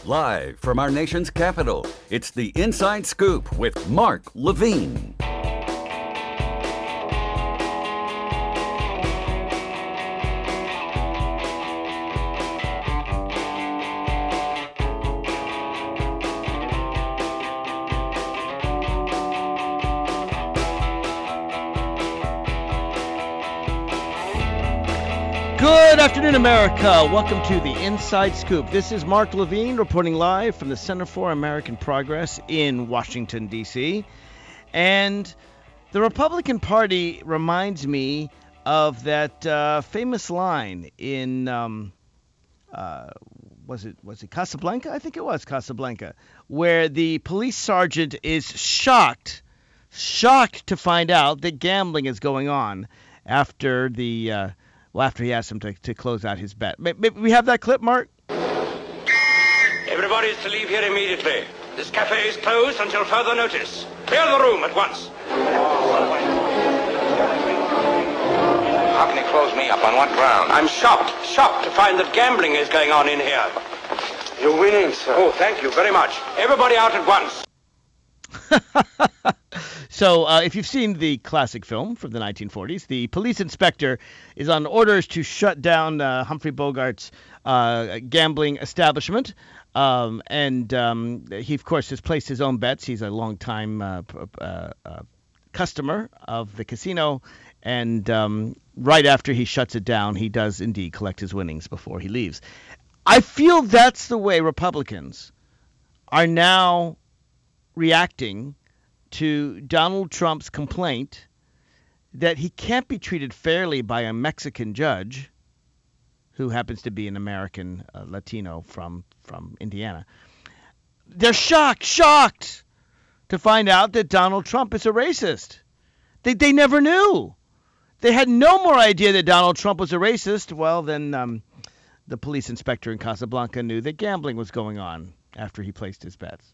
Live from our nation's capital, it's the Inside Scoop with Mark Levine. Good afternoon, America. Welcome to the Inside Scoop. This is Mark Levine reporting live from the Center for American Progress in Washington, D.C. And the Republican Party reminds me of that famous line in, was it Casablanca? I think it was Casablanca, where the police sergeant is shocked to find out that gambling is going on after after he asked him to close out his bet. Maybe we have that clip, Mark? Everybody is to leave here immediately. This cafe is closed until further notice. Clear the room at once. How can you close me up? On what ground? I'm shocked to find that gambling is going on in here. You're winning, sir. Oh, thank you very much. Everybody out at once. So if you've seen the classic film from the 1940s, the police inspector is on orders to shut down Humphrey Bogart's gambling establishment. And he, of course, has placed his own bets. He's a longtime customer of the casino. And right after he shuts it down, he does indeed collect his winnings before he leaves. I feel that's the way Republicans are now reacting to Donald Trump's complaint that he can't be treated fairly by a Mexican judge who happens to be an American Latino from Indiana. They're shocked to find out that Donald Trump is a racist. They never knew. They had no more idea that Donald Trump was a racist. Well, then the police inspector in Casablanca knew that gambling was going on after he placed his bets.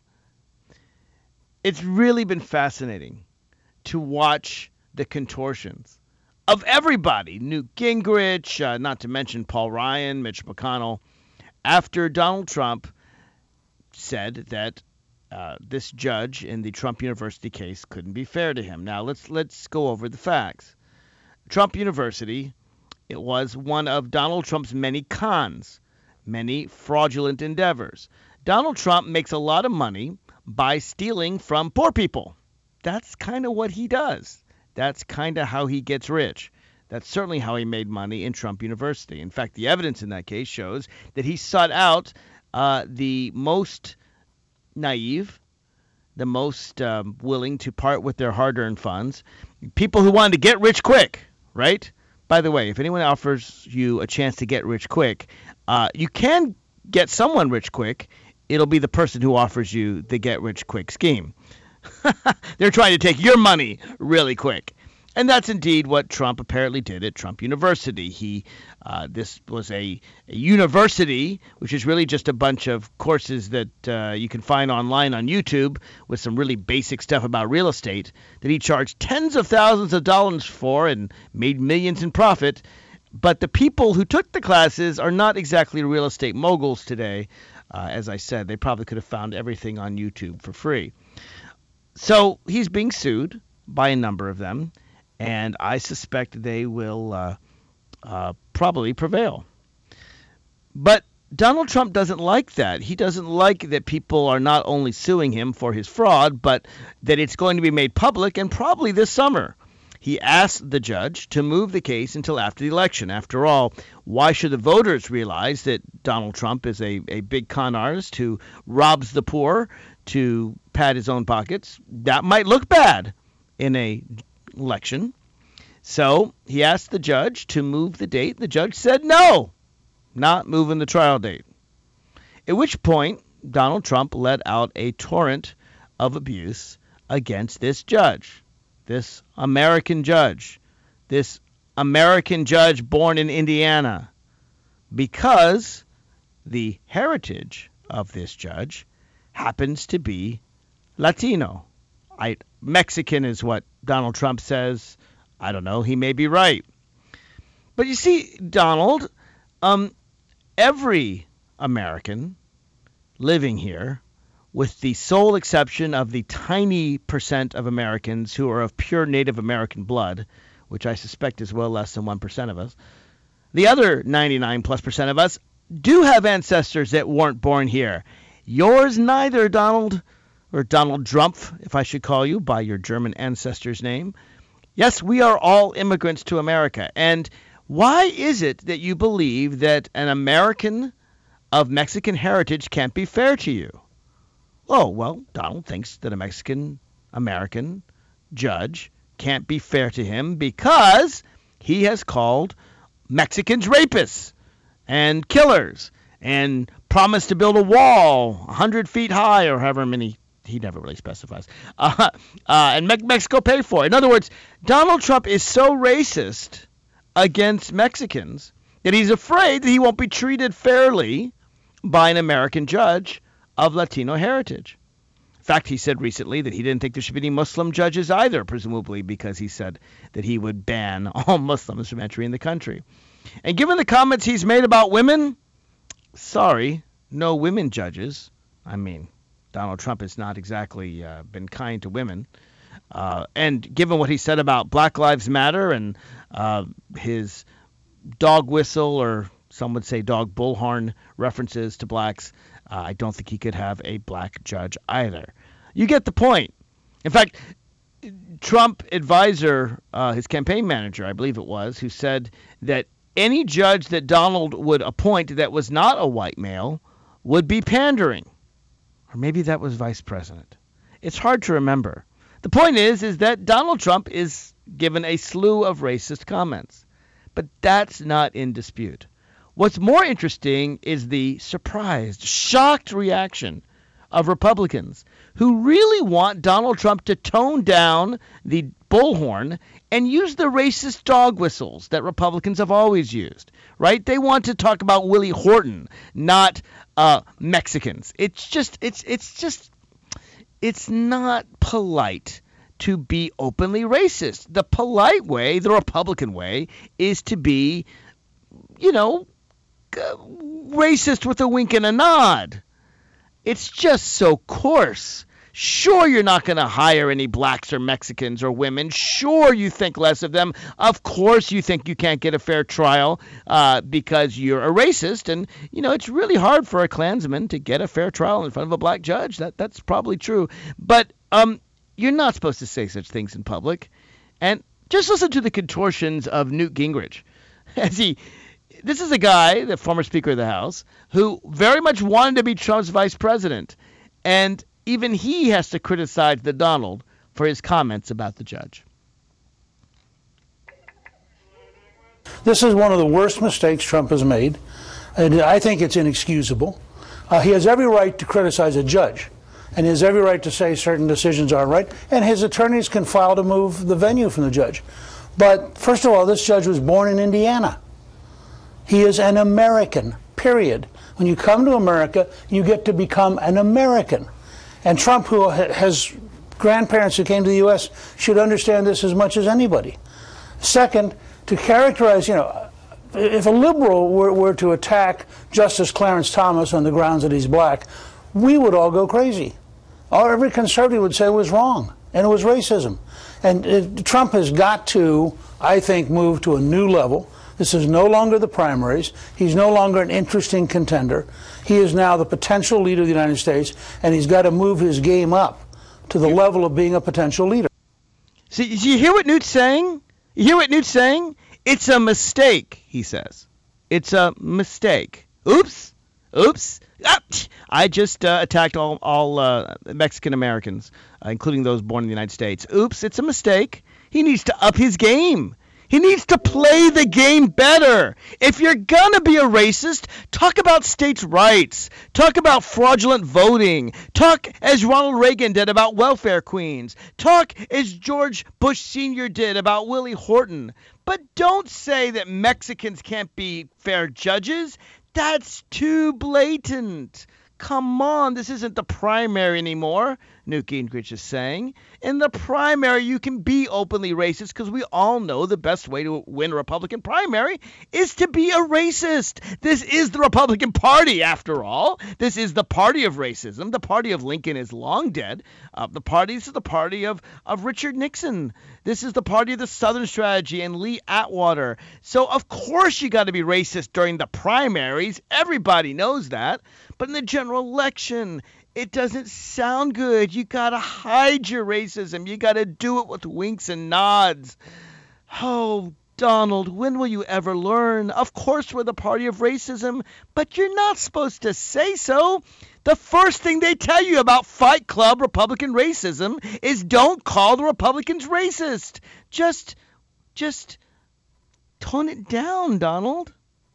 It's really been fascinating to watch the contortions of everybody, Newt Gingrich, not to mention Paul Ryan, Mitch McConnell, after Donald Trump said that this judge in the Trump University case couldn't be fair to him. Now, let's go over the facts. Trump University, it was one of Donald Trump's many cons, many fraudulent endeavors. Donald Trump makes a lot of money by stealing from poor people. That's kind of what he does. That's kind of how he gets rich. That's certainly how he made money in Trump University. In fact, the evidence in that case shows that he sought out the most naive, the most willing to part with their hard-earned funds, people who wanted to get rich quick, right? By the way, if anyone offers you a chance to get rich quick, you can get someone rich quick. It'll be the person who offers you the get-rich-quick scheme. They're trying to take your money really quick. And that's indeed what Trump apparently did at Trump University. This was a university, which is really just a bunch of courses that you can find online on YouTube with some really basic stuff about real estate that he charged tens of thousands of dollars for and made millions in profit. But the people who took the classes are not exactly real estate moguls today. As I said, they probably could have found everything on YouTube for free. So he's being sued by a number of them, and I suspect they will probably prevail. But Donald Trump doesn't like that. He doesn't like that people are not only suing him for his fraud, but that it's going to be made public and probably this summer. He asked the judge to move the case until after the election. After all, why should the voters realize that Donald Trump is a big con artist who robs the poor to pad his own pockets? That might look bad in an election. So he asked the judge to move the date. The judge said no, not moving the trial date. At which point, Donald Trump let out a torrent of abuse against this judge. This American judge born in Indiana, because the heritage of this judge happens to be Latino. Mexican is what Donald Trump says. I don't know. He may be right. But you see, Donald, every American living here, with the sole exception of the tiny percent of Americans who are of pure Native American blood, which I suspect is well less than 1% of us, the other 99+% of us do have ancestors that weren't born here. Yours neither, Donald, or Donald Drumpf, if I should call you by your German ancestor's name. Yes, we are all immigrants to America. And why is it that you believe that an American of Mexican heritage can't be fair to you? Oh, well, Donald thinks that a Mexican-American judge can't be fair to him because he has called Mexicans rapists and killers and promised to build a wall 100 feet high or however many, he never really specifies, and Mexico pay for it. In other words, Donald Trump is so racist against Mexicans that he's afraid that he won't be treated fairly by an American judge of Latino heritage. In fact, he said recently that he didn't think there should be any Muslim judges either, presumably because he said that he would ban all Muslims from entering the country. And given the comments he's made about women, sorry, no women judges. I mean, Donald Trump has not exactly been kind to women. And given what he said about Black Lives Matter and his dog whistle, or some would say dog bullhorn references to blacks, I don't think he could have a black judge either. You get the point. In fact, Trump advisor, his campaign manager, I believe it was, who said that any judge that Donald would appoint that was not a white male would be pandering. Or maybe that was vice president. It's hard to remember. The point is that Donald Trump is given a slew of racist comments. But that's not in dispute. What's more interesting is the surprised, shocked reaction of Republicans who really want Donald Trump to tone down the bullhorn and use the racist dog whistles that Republicans have always used, right? They want to talk about Willie Horton, not Mexicans. It's not polite to be openly racist. The polite way, the Republican way, is to be, racist with a wink and a nod. It's just so coarse. Sure, you're not going to hire any blacks or Mexicans or women. Sure, you think less of them. Of course, you think you can't get a fair trial because you're a racist. And, it's really hard for a Klansman to get a fair trial in front of a black judge. That's probably true. But you're not supposed to say such things in public. And just listen to the contortions of Newt Gingrich. This is a guy, the former Speaker of the House, who very much wanted to be Trump's vice president. And even he has to criticize the Donald for his comments about the judge. This is one of the worst mistakes Trump has made, and I think it's inexcusable. He has every right to criticize a judge, and he has every right to say certain decisions aren't right, and his attorneys can file to move the venue from the judge. But first of all, this judge was born in Indiana. He is an American, period. When you come to America, you get to become an American. And Trump, who has grandparents who came to the U.S., should understand this as much as anybody. Second, to characterize, if a liberal were to attack Justice Clarence Thomas on the grounds that he's black, we would all go crazy. Every conservative would say it was wrong, and it was racism. And Trump has got to, I think, move to a new level. This is no longer the primaries. He's no longer an interesting contender. He is now the potential leader of the United States, and he's got to move his game up to the level of being a potential leader. See, you hear what Newt's saying? You hear what Newt's saying? It's a mistake, he says. It's a mistake. Oops. I just attacked all Mexican Americans, including those born in the United States. Oops, it's a mistake. He needs to up his game. He needs to play the game better. If you're going to be a racist, talk about states' rights. Talk about fraudulent voting. Talk as Ronald Reagan did about welfare queens. Talk as George Bush Sr. did about Willie Horton. But don't say that Mexicans can't be fair judges. That's too blatant. come on, this isn't the primary anymore, Newt Gingrich is saying. In the primary, you can be openly racist because we all know the best way to win a Republican primary is to be a racist. This is the Republican Party, after all. This is the party of racism. The party of Lincoln is long dead. This is the party of Richard Nixon. This is the party of the Southern Strategy and Lee Atwater. So, of course, you got to be racist during the primaries. Everybody knows that. But in the general election, it doesn't sound good. You got to hide your racism. You got to do it with winks and nods. Oh, Donald, when will you ever learn? Of course we're the party of racism, but you're not supposed to say so. The first thing they tell you about Fight Club Republican racism is don't call the Republicans racist. Just tone it down, Donald.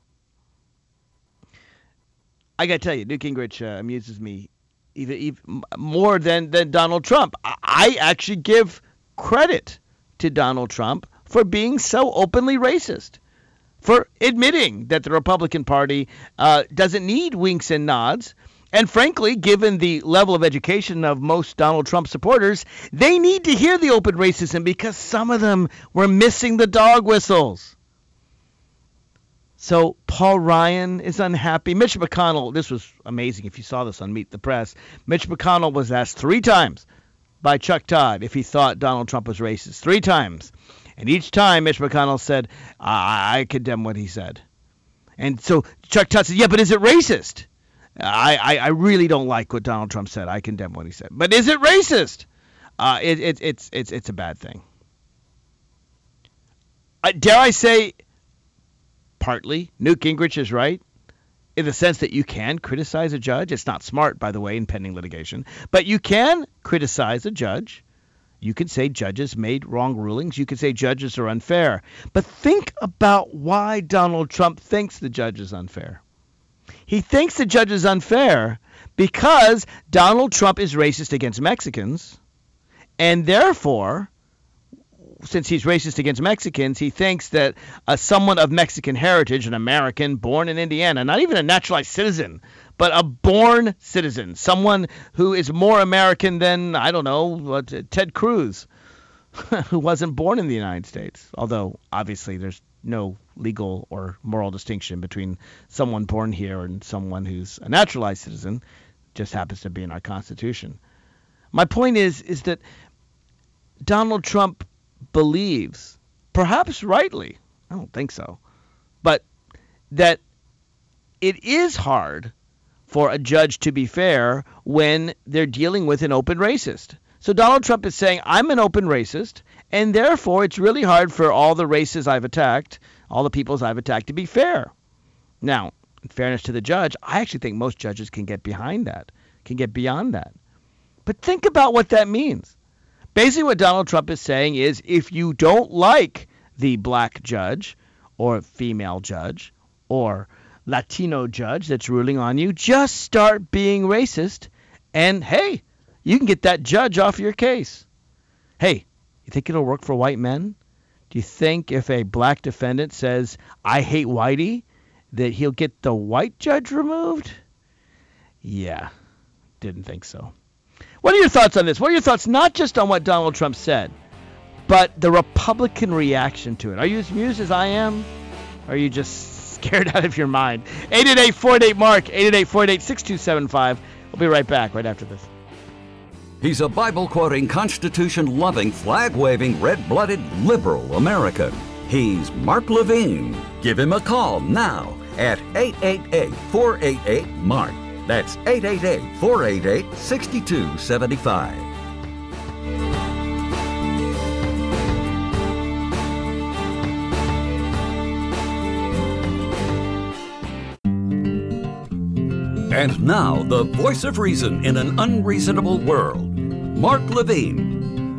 I got to tell you, Newt Gingrich amuses me even more than Donald Trump. I actually give credit to Donald Trump for being so openly racist, for admitting that the Republican Party doesn't need winks and nods. And frankly, given the level of education of most Donald Trump supporters, they need to hear the open racism because some of them were missing the dog whistles. So Paul Ryan is unhappy. Mitch McConnell, this was amazing if you saw this on Meet the Press. Mitch McConnell was asked 3 times by Chuck Todd if he thought Donald Trump was racist. 3 times. And each time Mitch McConnell said, I condemn what he said. And so Chuck Todd said, yeah, but is it racist? I really don't like what Donald Trump said. I condemn what he said. But is it racist? It's a bad thing. Dare I say, partly, Newt Gingrich is right in the sense that you can criticize a judge. It's not smart, by the way, in pending litigation. But you can criticize a judge. You can say judges made wrong rulings. You can say judges are unfair. But think about why Donald Trump thinks the judge is unfair. He thinks the judge is unfair because Donald Trump is racist against Mexicans, and therefore, since he's racist against Mexicans, he thinks that someone of Mexican heritage, an American born in Indiana, not even a naturalized citizen, but a born citizen, someone who is more American than, I don't know, Ted Cruz, who wasn't born in the United States, although obviously there's no legal or moral distinction between someone born here and someone who's a naturalized citizen, just happens to be in our Constitution. My point is that Donald Trump believes, perhaps rightly, I don't think so, but that it is hard for a judge to be fair when they're dealing with an open racist. So Donald Trump is saying, I'm an open racist, and therefore it's really hard for all the races I've attacked, all the peoples I've attacked, to be fair. Now, in fairness to the judge, I actually think most judges can get behind that, can get beyond that. But think about what that means. Basically what Donald Trump is saying is if you don't like the black judge or female judge or Latino judge that's ruling on you, just start being racist and, hey, you can get that judge off your case. Hey, you think it'll work for white men? Do you think if a black defendant says, I hate whitey, that he'll get the white judge removed? Yeah, didn't think so. What are your thoughts on this? What are your thoughts not just on what Donald Trump said, but the Republican reaction to it? Are you as amused as I am? Or are you just scared out of your mind? 888-48-MARK, 888-48-6275. We'll be right back right after this. He's a Bible-quoting, Constitution-loving, flag-waving, red-blooded liberal American. He's Mark Levine. Give him a call now at 888-488-MARK. That's 888-488-6275. And now, the voice of reason in an unreasonable world, Mark Levine.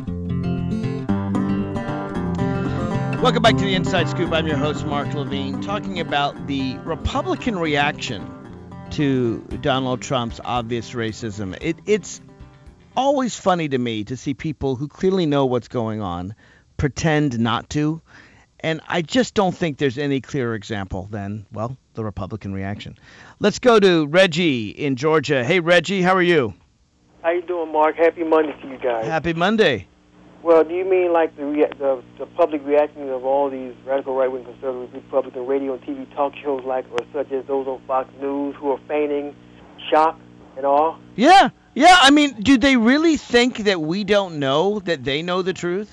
Welcome back to the Inside Scoop. I'm your host, Mark Levine, talking about the Republican reaction to Donald Trump's obvious racism. It's always funny to me to see people who clearly know what's going on pretend not to. And I just don't think there's any clearer example than, well, the Republican reaction. Let's go to Reggie in Georgia. Hey, Reggie, how are you? How you doing, Mark? Happy Monday to you guys. Happy Monday. Well, do you mean like the public reaction of all these radical right-wing conservative Republican radio and TV talk shows or such as those on Fox News who are feigning shock and all? Yeah. I mean, do they really think that we don't know that they know the truth?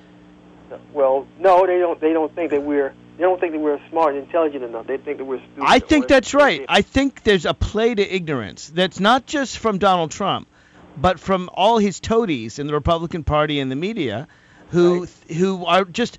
Well, no, they don't. They don't think that we're smart and intelligent enough. They think that we're stupid. I think that's right. I think there's a play to ignorance that's not just from Donald Trump, but from all his toadies in the Republican Party and the media, who are just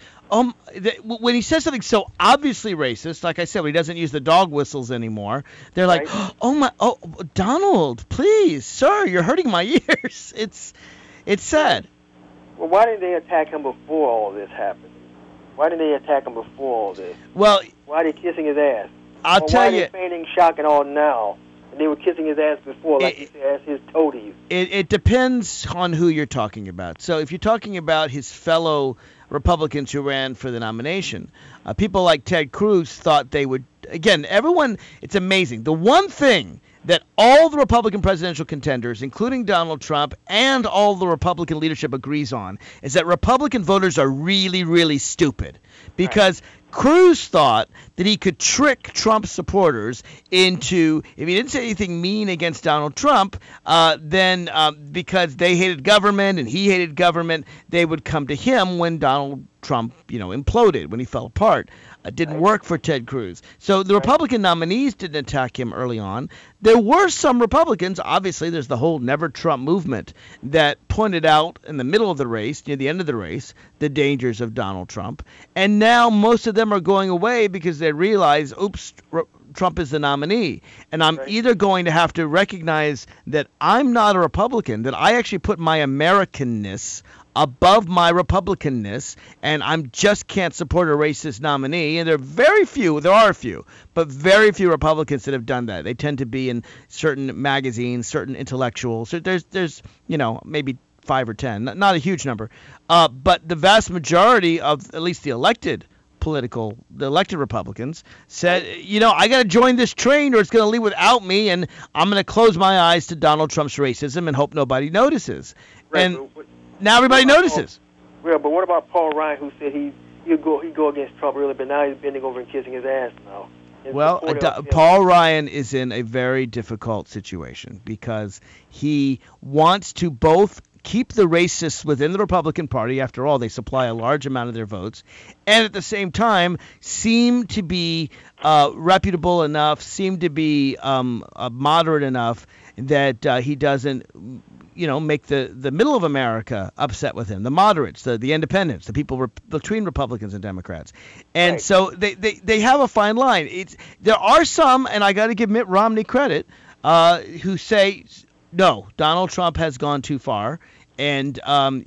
when he says something so obviously racist, like I said, when he doesn't use the dog whistles anymore, they're like, "Oh, Donald, please, sir, you're hurting my ears." It's sad. Well, why didn't they attack him before all this happened? Why didn't they attack him before all this? Well, why are they kissing his ass? I'll tell you. Why are they feigning shock and all now? And they were kissing his ass before, like he said, as his toadies. It depends on who you're talking about. So if you're talking about his fellow Republicans who ran for the nomination, people like Ted Cruz thought they would. Again, everyone, it's amazing. The one thing that all the Republican presidential contenders, including Donald Trump and all the Republican leadership agrees on, is that Republican voters are really, really stupid. Because Cruz thought that he could trick Trump supporters into, if he didn't say anything mean against Donald Trump, then because they hated government and he hated government, they would come to him when Donald Trump, imploded, when he fell apart. It didn't work for Ted Cruz. So the Republican nominees didn't attack him early on. There were some Republicans, obviously there's the whole Never Trump movement, that pointed out in the middle of the race, near the end of the race, the dangers of Donald Trump. And now most of them are going away because they realize, oops, Trump is the nominee. And I'm either going to have to recognize that I'm not a Republican, that I actually put my Americanness above my Republicanness, and I just can't support a racist nominee. And there are a few, but very few Republicans that have done that. They tend to be in certain magazines, certain intellectuals. So there's maybe 5 or 10, not a huge number. But the vast majority of at least the elected Republicans said, I got to join this train or it's going to leave without me, and I'm going to close my eyes to Donald Trump's racism and hope nobody notices. Right, and now everybody notices. Well, but what about Paul Ryan, who said he'd go against Trump really, but now he's bending over and kissing his ass now? Well, Paul Ryan is in a very difficult situation because he wants to both keep the racists within the Republican Party, after all, they supply a large amount of their votes, and at the same time seem to be reputable enough, seem to be moderate enough that he doesn't make the middle of America upset with him, the moderates, the independents, the people between Republicans and Democrats. And so they have a fine line. There are some, and I got to give Mitt Romney credit, who say, no, Donald Trump has gone too far, and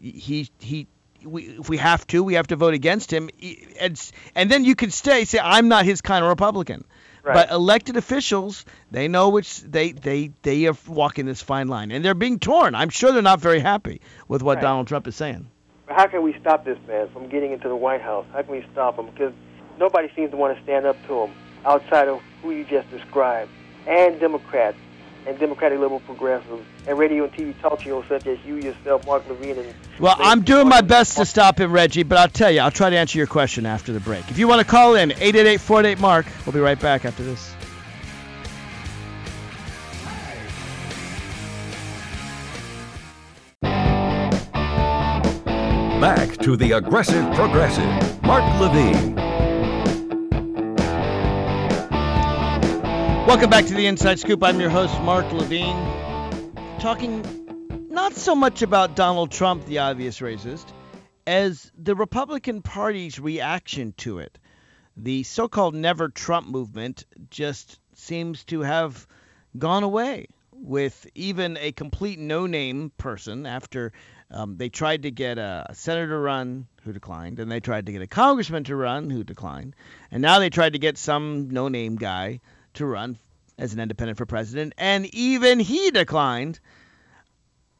if we have to vote against him. And then you could say, I'm not his kind of Republican. Right. But elected officials, they know which they are walking this fine line, and they're being torn. I'm sure they're not very happy with what Donald Trump is saying. But how can we stop this man from getting into the White House? How can we stop him? Because nobody seems to want to stand up to him outside of who you just described, and Democrats and Democratic liberal progressives and radio and TV talk shows such as you yourself, Mark Levine. Well, I'm doing my best to stop him, Reggie, but I'll tell you, I'll try to answer your question after the break. If you want to call in, 888-48-MARK. We'll be right back after this. Back to the Aggressive Progressive, Mark Levine. Welcome back to the Inside Scoop. I'm your host, Mark Levine, talking not so much about Donald Trump, the obvious racist, as the Republican Party's reaction to it. The so-called Never Trump movement just seems to have gone away, with even a complete no-name person after they tried to get a senator to run who declined, and they tried to get a congressman to run who declined, and now they tried to get some no-name guy to run as an independent for president, and even he declined.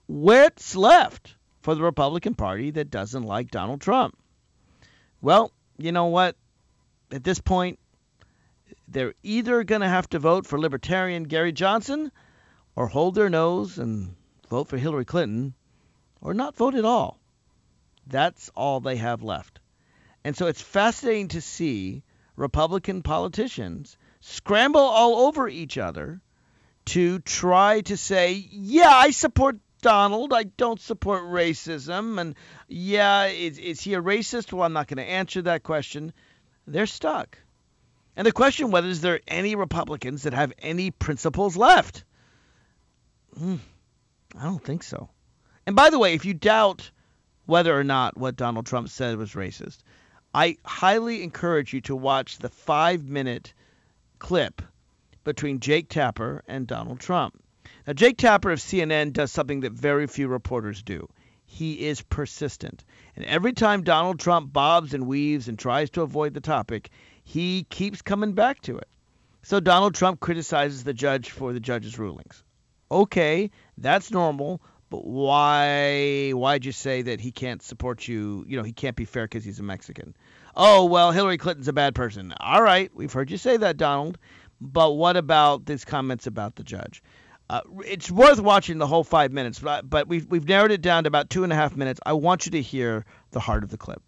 What's left for the Republican Party that doesn't like Donald Trump? Well, you know what? At this point, they're either going to have to vote for Libertarian Gary Johnson or hold their nose and vote for Hillary Clinton or not vote at all. That's all they have left. And so it's fascinating to see Republican politicians scramble all over each other to try to say, yeah, I support Donald. I don't support racism. And yeah, is he a racist? Well, I'm not going to answer that question. They're stuck. And the question whether is there any Republicans that have any principles left? I don't think so. And by the way, if you doubt whether or not what Donald Trump said was racist, I highly encourage you to watch the 5-minute clip between Jake Tapper and Donald Trump. Now, Jake Tapper of CNN does something that very few reporters do. He is persistent. And every time Donald Trump bobs and weaves and tries to avoid the topic, he keeps coming back to it. So Donald Trump criticizes the judge for the judge's rulings. Okay, that's normal, but why'd you say that he can't support you? You know, he can't be fair because he's a Mexican. Oh, well, Hillary Clinton's a bad person. All right, we've heard you say that, Donald. But what about these comments about the judge? It's worth watching the whole 5 minutes, but we've narrowed it down to about 2.5 minutes. I want you to hear the heart of the clip.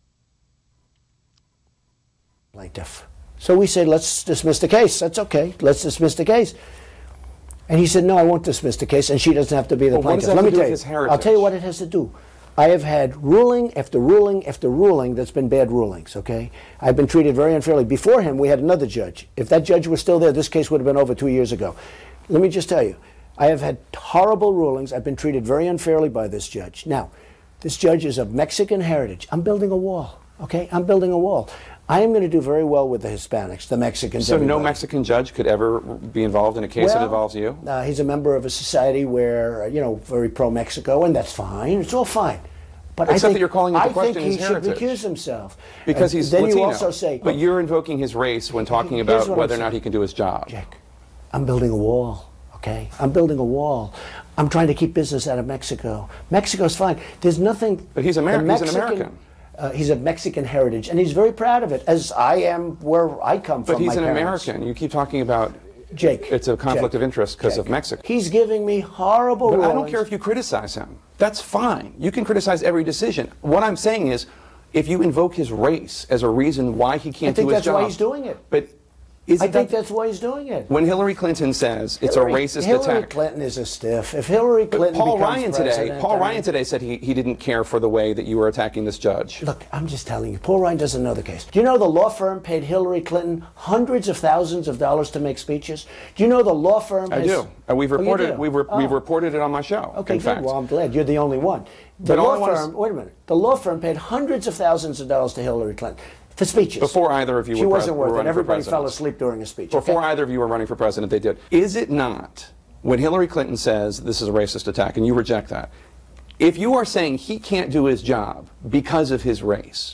Plaintiff. So we said, let's dismiss the case. That's okay. Let's dismiss the case. And he said, no, I won't dismiss the case, and she doesn't have to be the plaintiff. Let me tell you. I'll tell you what it has to do. I have had ruling after ruling after ruling that's been bad rulings, okay? I've been treated very unfairly. Before him, we had another judge. If that judge was still there, this case would have been over 2 years ago. Let me just tell you, I have had horrible rulings. I've been treated very unfairly by this judge. Now, this judge is of Mexican heritage. I'm building a wall, okay? I'm building a wall. I am going to do very well with the Hispanics, the Mexicans. So everybody. No Mexican judge could ever be involved in a case that involves you? He's a member of a society where, very pro-Mexico, and that's fine. It's all fine. But Except that you're calling into question his heritage. I think heritage. he should recuse himself. Because he's then Latino. You also say... But you're invoking his race when talking about whether or not he can do his job. Jack, I'm building a wall, okay? I'm building a wall. I'm trying to keep business out of Mexico. Mexico's fine. There's nothing... But he's American. He's an American. He's of Mexican heritage, and he's very proud of it, as I am where I come from. But he's an American. You keep talking about... Jake. It's a conflict of interest because of Mexico. He's giving me horrible rulings. I don't care if you criticize him. That's fine. You can criticize every decision. What I'm saying is, if you invoke his race as a reason why he can't do his job... I think that's why he's doing it. But I think that's why he's doing it. When Hillary Clinton says it's a racist attack... Hillary Clinton is a stiff. If Hillary Clinton Paul becomes president... Paul Ryan today said he didn't care for the way that you were attacking this judge. Look, I'm just telling you, Paul Ryan doesn't know the case. Do you know the law firm paid Hillary Clinton hundreds of thousands of dollars to make speeches? Do you know the law firm I do. We've reported we've reported it on my show. Okay, in good. fact. Well, I'm glad. You're the only one. The law firm, wait a minute. The law firm paid hundreds of thousands of dollars to Hillary Clinton. For speeches. Before either of you she were wasn't worth it. Everybody fell fell asleep during a speech. Before either of you were running for president, they did. Is it not, when Hillary Clinton says this is a racist attack, and you reject that, if you are saying he can't do his job because of his race,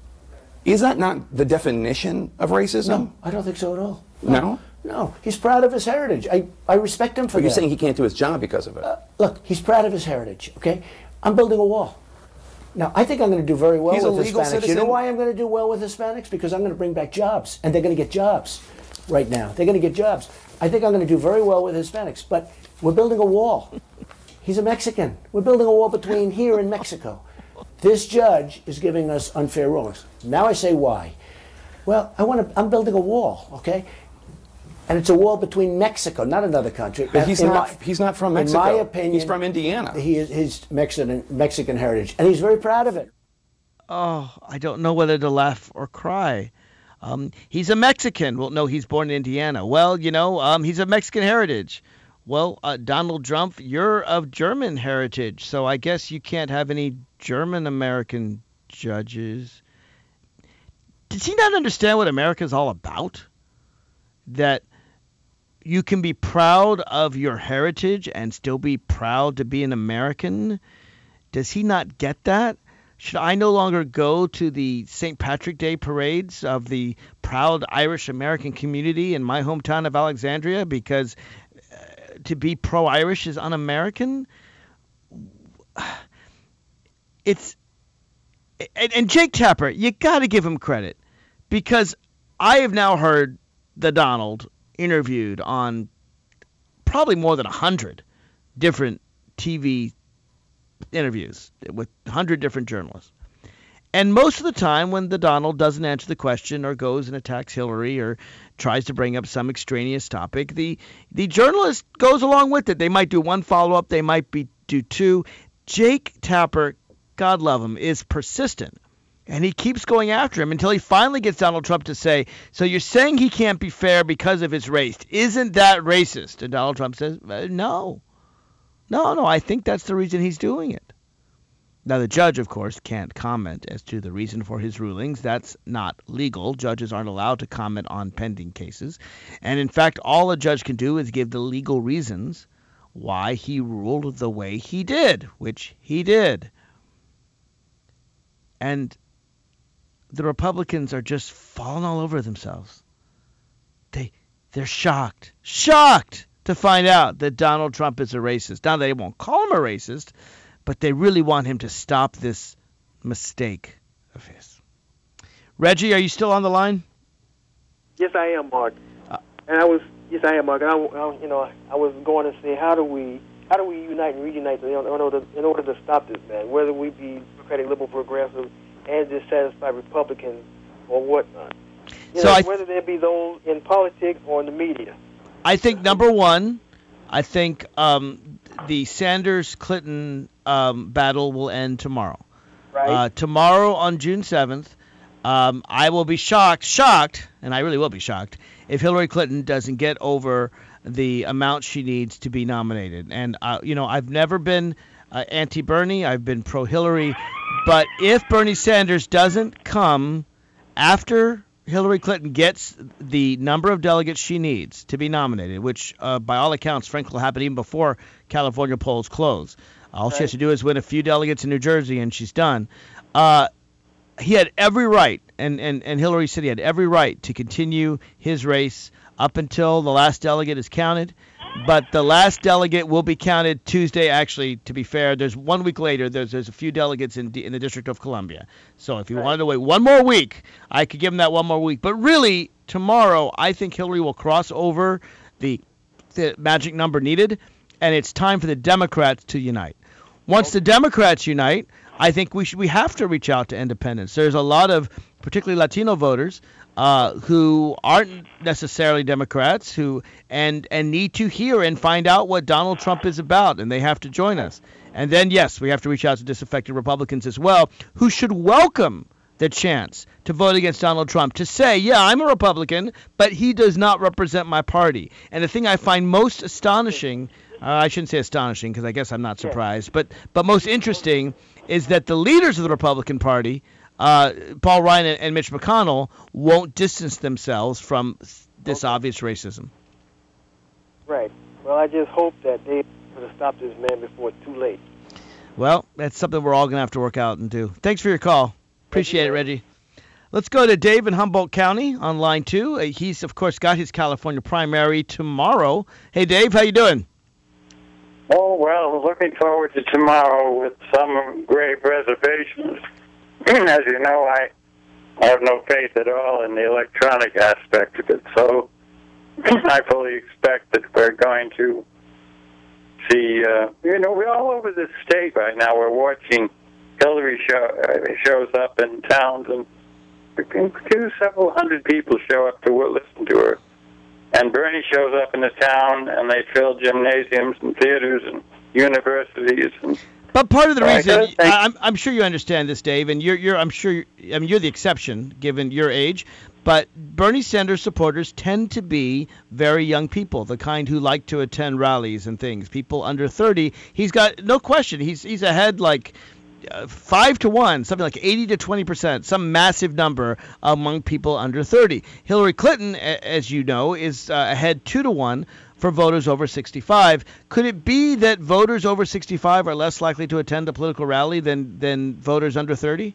is that not the definition of racism? No, I don't think so at all. No? No, he's proud of his heritage. I respect him for that. But you're saying he can't do his job because of it. Look, he's proud of his heritage, okay? I'm building a wall. Now, I think I'm going to do very well with Hispanics. Citizen. You know why I'm going to do well with Hispanics? Because I'm going to bring back jobs, and they're going to get jobs right now. They're going to get jobs. I think I'm going to do very well with Hispanics, but we're building a wall. He's a Mexican. We're building a wall between here and Mexico. This judge is giving us unfair rulings. Now I say why. Well, I'm building a wall, okay? And it's a wall between Mexico, not another country. But he's not from Mexico. In my opinion, he's from Indiana. He's Mexican heritage, and he's very proud of it. Oh, I don't know whether to laugh or cry. He's a Mexican. Well, no, he's born in Indiana. Well, he's of Mexican heritage. Well, Donald Trump, you're of German heritage, so I guess you can't have any German-American judges. Does he not understand what America's all about? That you can be proud of your heritage and still be proud to be an American? Does he not get that? Should I no longer go to the St. Patrick Day parades of the proud Irish American community in my hometown of Alexandria because to be pro-Irish is un-American? And Jake Tapper, you got to give him credit. Because I have now heard the Donald interviewed on probably more than 100 different TV interviews with 100 different journalists. And most of the time when the Donald doesn't answer the question or goes and attacks Hillary or tries to bring up some extraneous topic, the journalist goes along with it. They might do one follow-up. They might do two. Jake Tapper, God love him, is persistent. And he keeps going after him until he finally gets Donald Trump to say, so you're saying he can't be fair because of his race. Isn't that racist? And Donald Trump says, no. No, I think that's the reason he's doing it. Now, the judge, of course, can't comment as to the reason for his rulings. That's not legal. Judges aren't allowed to comment on pending cases. And, in fact, all a judge can do is give the legal reasons why he ruled the way he did, which he did. And the Republicans are just falling all over themselves. They're shocked to find out that Donald Trump is a racist. Now, they won't call him a racist, but they really want him to stop this mistake of his. Reggie, are you still on the line? Yes, I am, Mark. And I was going to say, how do we unite and reunite in order to stop this man? Whether we be Democratic, liberal, progressive, and dissatisfied Republicans or whatnot. Whether there be those in politics or in the media. I think number one, the Sanders-Clinton battle will end tomorrow. Right. Tomorrow on June 7th, I will be shocked, and I really will be shocked, if Hillary Clinton doesn't get over the amount she needs to be nominated. And, I've never been anti-Bernie. I've been pro-Hillary. But if Bernie Sanders doesn't come after Hillary Clinton gets the number of delegates she needs to be nominated, which by all accounts, frankly, will happen even before California polls close. All she has to do is win a few delegates in New Jersey, and she's done. He had every right, and Hillary said he had every right to continue his race up until the last delegate is counted. But the last delegate will be counted Tuesday. Actually, to be fair, there's 1 week later. There's a few delegates in the District of Columbia. So if you wanted to wait one more week, I could give him that one more week. But really, tomorrow, I think Hillary will cross over the magic number needed, and it's time for the Democrats to unite. Once the Democrats unite, I think we have to reach out to independents. There's a lot of particularly Latino voters who aren't necessarily Democrats and need to hear and find out what Donald Trump is about, and they have to join us. And then, yes, we have to reach out to disaffected Republicans as well, who should welcome the chance to vote against Donald Trump, to say, yeah, I'm a Republican, but he does not represent my party. And the thing I find most astonishing, I shouldn't say astonishing because I guess I'm not surprised, but most interesting is that the leaders of the Republican Party, Paul Ryan and Mitch McConnell, won't distance themselves from this obvious racism. Right. Well, I just hope that they will stop this man before it's too late. Well, that's something we're all going to have to work out and do. Thanks for your call. Appreciate it, Reggie. Let's go to Dave in Humboldt County on line 2. He's, of course, got his California primary tomorrow. Hey, Dave, how you doing? Oh, well, looking forward to tomorrow with some grave reservations. As you know, I have no faith at all in the electronic aspect of it, so I fully expect that we're going to see, we're all over the state right now. We're watching Hillary shows up in towns, and several hundred people show up to listen to her. And Bernie shows up in the town, and they fill gymnasiums and theaters and universities. But part of the reason, I'm sure you understand this, Dave, and you're the exception given your age. But Bernie Sanders supporters tend to be very young people, the kind who like to attend rallies and things. People under 30. He's got no question. He's ahead like 5-1, something like 80 to 20%, some massive number among people under 30. Hillary Clinton, as you know, is ahead 2-1 for voters over 65. Could it be that voters over 65 are less likely to attend a political rally than voters under 30?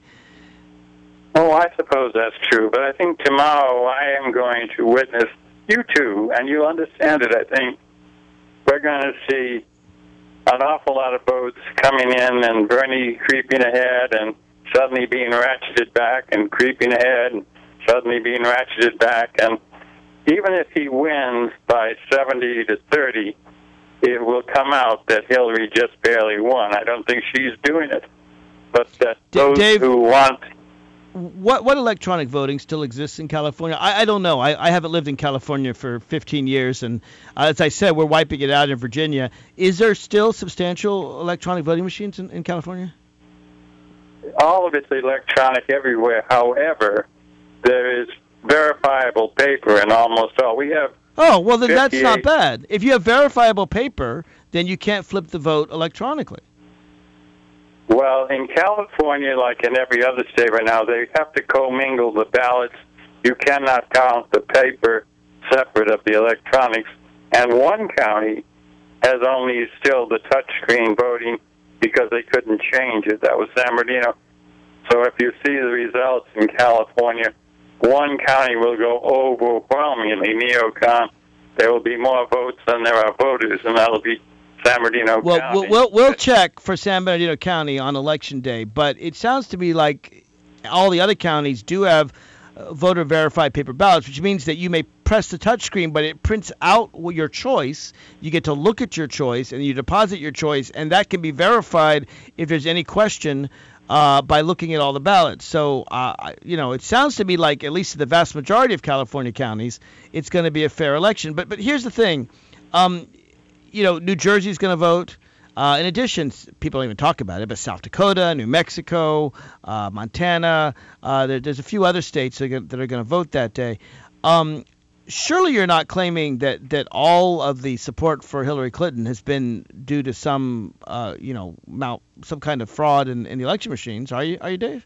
Oh, I suppose that's true. But I think tomorrow I am going to witness, you too, and you'll understand it, I think. We're going to see an awful lot of votes coming in and Bernie creeping ahead and suddenly being ratcheted back and creeping ahead and suddenly being ratcheted back. And even if he wins by 70-30, it will come out that Hillary just barely won. I don't think she's doing it. But that those Dave, who want... What electronic voting still exists in California? I don't know. I haven't lived in California for 15 years, and as I said, we're wiping it out in Virginia. Is there still substantial electronic voting machines in California? All of it's electronic everywhere. However, there is verifiable paper in almost all. We have... Oh, well, then that's not bad. If you have verifiable paper, then you can't flip the vote electronically. Well, in California, like in every other state right now, they have to commingle the ballots. You cannot count the paper separate of the electronics. And one county has only still the touchscreen voting because they couldn't change it. That was San Bernardino. So if you see the results in California, one county will go overwhelmingly neocon. There will be more votes than there are voters, and that'll be San Bernardino County. We'll check for San Bernardino County on Election Day, but it sounds to me like all the other counties do have voter-verified paper ballots, which means that you may press the touchscreen, but it prints out your choice. You get to look at your choice, and you deposit your choice, and that can be verified if there's any question by looking at all the ballots. So, it sounds to me like, at least in the vast majority of California counties, it's going to be a fair election. But here's the thing. New Jersey's going to vote. In addition, people don't even talk about it, but South Dakota, New Mexico, Montana, there's a few other states that are going to vote that day. Surely you're not claiming that all of the support for Hillary Clinton has been due to some kind of fraud in the election machines, are you, Dave?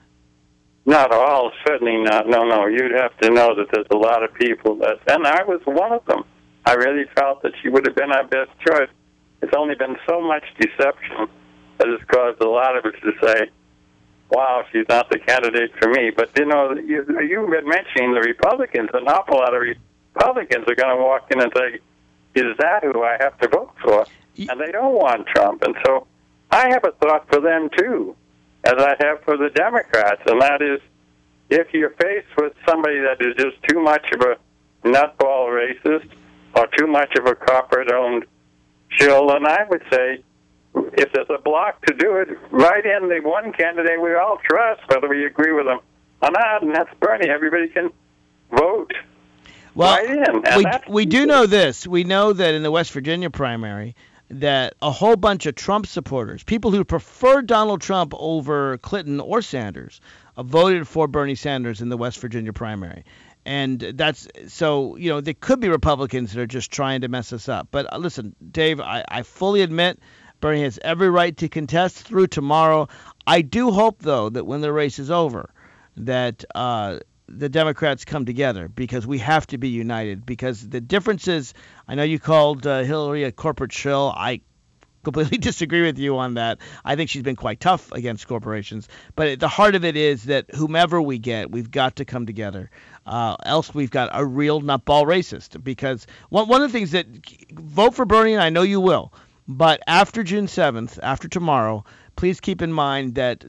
Not all, certainly not. No. You'd have to know that there's a lot of people and I was one of them. I really felt that she would have been our best choice. It's only been so much deception that has caused a lot of us to say, wow, she's not the candidate for me. But, you were mentioning the Republicans. An awful lot of Republicans are going to walk in and say, is that who I have to vote for? And they don't want Trump. And so I have a thought for them, too, as I have for the Democrats. And that is, if you're faced with somebody that is just too much of a nutball racist or too much of a corporate-owned shill, then I would say, if there's a block to do it, write in the one candidate we all trust, whether we agree with them or not, and that's Bernie. Everybody can vote. Well, right in. We do know this. We know that in the West Virginia primary, that a whole bunch of Trump supporters, people who prefer Donald Trump over Clinton or Sanders, voted for Bernie Sanders in the West Virginia primary. And that's so, there could be Republicans that are just trying to mess us up. But listen, Dave, I fully admit Bernie has every right to contest through tomorrow. I do hope, though, that when the race is over, that the Democrats come together, because we have to be united. Because the differences, I know you called Hillary a corporate shill. I completely disagree with you on that. I think she's been quite tough against corporations. But at the heart of it is that whomever we get, we've got to come together. Else we've got a real nutball racist. Because one of the things that, vote for Bernie, and I know you will, but after June 7th, after tomorrow, please keep in mind that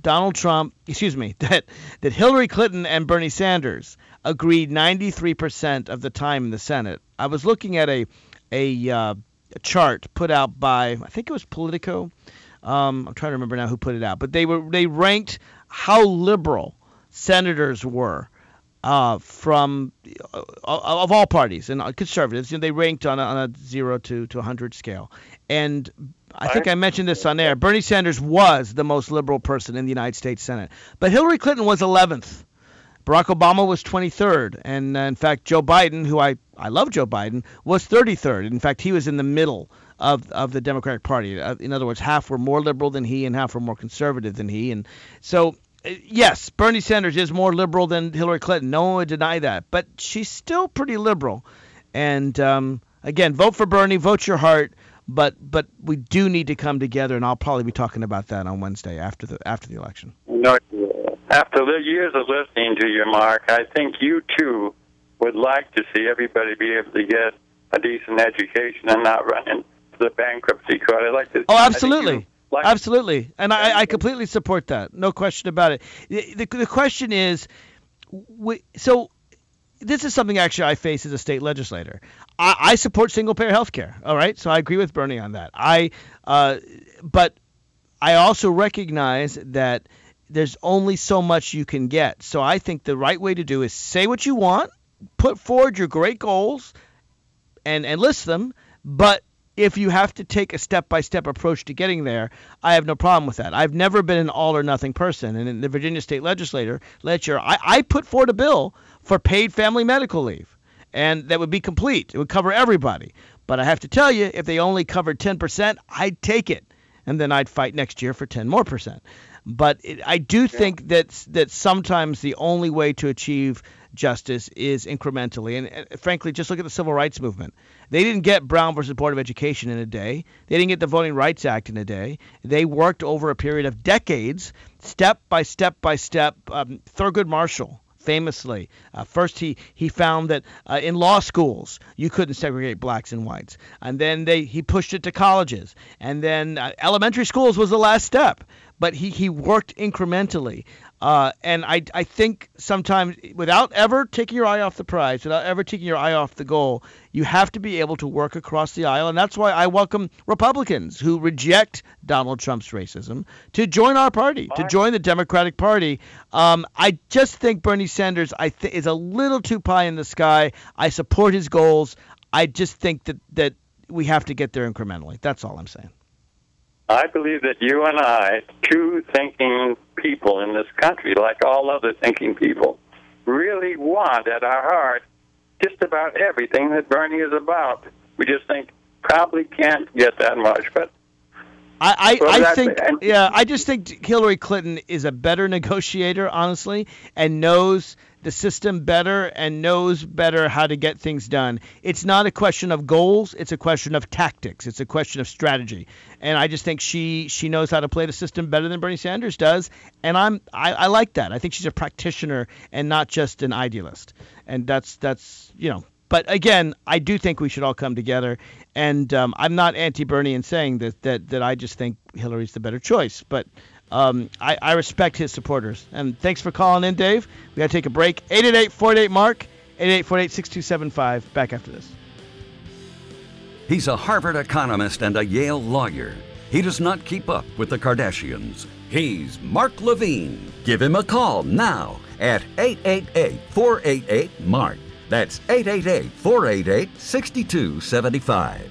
that Hillary Clinton and Bernie Sanders agreed 93% of the time in the Senate. I was looking at a chart put out by, I think it was Politico. I'm trying to remember now who put it out, but they ranked how liberal senators were from of all parties and conservatives. They ranked on a 0 to 100 scale, and I think I mentioned this on air. Bernie Sanders was the most liberal person in the United States Senate, but Hillary Clinton was 11th. Barack Obama was 23rd, and in fact, Joe Biden, who I love Joe Biden, was 33rd. In fact, he was in the middle of the Democratic Party. In other words, half were more liberal than he, and half were more conservative than he. And so, yes, Bernie Sanders is more liberal than Hillary Clinton. No one would deny that, but she's still pretty liberal. And again, vote for Bernie, vote your heart. But we do need to come together, and I'll probably be talking about that on Wednesday after the election. No, after the years of listening to you, Mark, I think you too would like to see everybody be able to get a decent education and not run into the bankruptcy court. I'd like to. Oh, absolutely. Absolutely. And I completely support that. No question about it. The question is, So this is something actually I face as a state legislator. I support single-payer health care, all right? So I agree with Bernie on that. But I also recognize that there's only so much you can get. So I think the right way to do is say what you want, put forward your great goals, and list them, but if you have to take a step-by-step approach to getting there, I have no problem with that. I've never been an all-or-nothing person. And in the Virginia State Legislature, I put forward a bill for paid family medical leave, and that would be complete. It would cover everybody. But I have to tell you, if they only covered 10%, I'd take it, and then I'd fight next year for 10% more. But I do think that sometimes the only way to achieve justice is incrementally. And frankly, just look at the Civil Rights Movement. They didn't get Brown versus Board of Education in a day. They didn't get the Voting Rights Act in a day. They worked over a period of decades, step by step by step. Thurgood Marshall, famously, first he found that in law schools you couldn't segregate blacks and whites, and then he pushed it to colleges, and then elementary schools was the last step. But he worked incrementally. And I think sometimes, without ever taking your eye off the prize, without ever taking your eye off the goal, you have to be able to work across the aisle. And that's why I welcome Republicans who reject Donald Trump's racism to join our party, to join the Democratic Party. I just think Bernie Sanders is a little too pie in the sky. I support his goals. I just think that we have to get there incrementally. That's all I'm saying. I believe that you and I, two thinking people in this country, like all other thinking people, really want at our heart just about everything that Bernie is about. We just think probably can't get that much. But I just think Hillary Clinton is a better negotiator, honestly, and knows the system better and knows better how to get things done. It's not a question of goals. It's a question of tactics. It's a question of strategy. And I just think she knows how to play the system better than Bernie Sanders does. And I like that. I think she's a practitioner and not just an idealist. And that's But again, I do think we should all come together. And I'm not anti-Bernie in saying that I just think Hillary's the better choice. But I respect his supporters. And thanks for calling in, Dave. We got to take a break. 888-48-MARK, 888-48-6275. Back after this. He's a Harvard economist and a Yale lawyer. He does not keep up with the Kardashians. He's Mark Levine. Give him a call now at 888-488-MARK. That's 888-488-6275.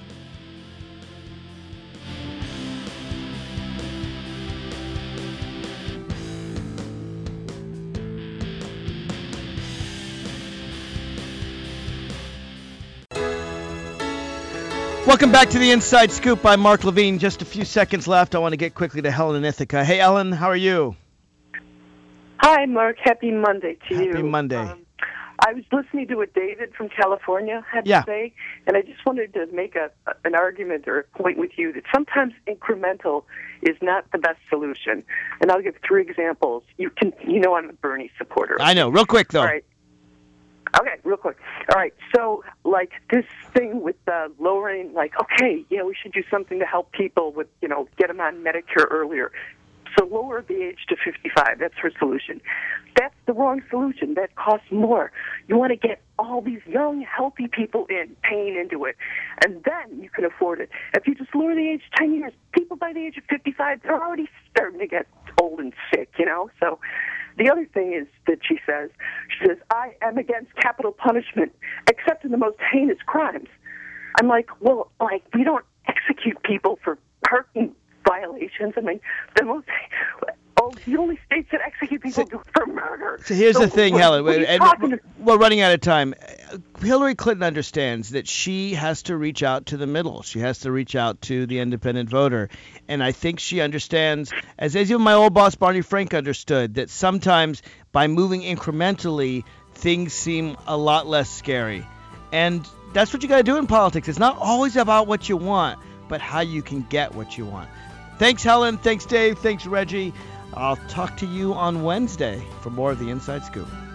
Welcome back to the Inside Scoop by Mark Levine. Just a few seconds left. I want to get quickly to Helen in Ithaca. Hey, Ellen, how are you? Hi, Mark. Happy Monday to you. Happy Monday. I was listening to what David from California had to say, and I just wanted to make an argument or a point with you that sometimes incremental is not the best solution. And I'll give 3 examples. I'm a Bernie supporter. I know. Real quick, though. All right. Okay, real quick. All right, so, this thing with lowering, we should do something to help people with, get them on Medicare earlier. So lower the age to 55. That's her solution. That's the wrong solution. That costs more. You want to get all these young, healthy people paying into it, and then you can afford it. If you just lower the age 10 years, people by the age of 55, they're already starting to get old and sick, So the other thing is that she says, I am against capital punishment, except in the most heinous crimes. I'm like, we don't execute people for parking violations. I mean, the only states that execute people do for murder. So here's the thing, Helen. We're running out of time. Hillary Clinton understands that she has to reach out to the middle. She has to reach out to the independent voter. And I think she understands, as even my old boss Barney Frank understood, that sometimes by moving incrementally, things seem a lot less scary. And that's what you got to do in politics. It's not always about what you want, but how you can get what you want. Thanks, Helen. Thanks, Dave. Thanks, Reggie. I'll talk to you on Wednesday for more of the Inside Scoop.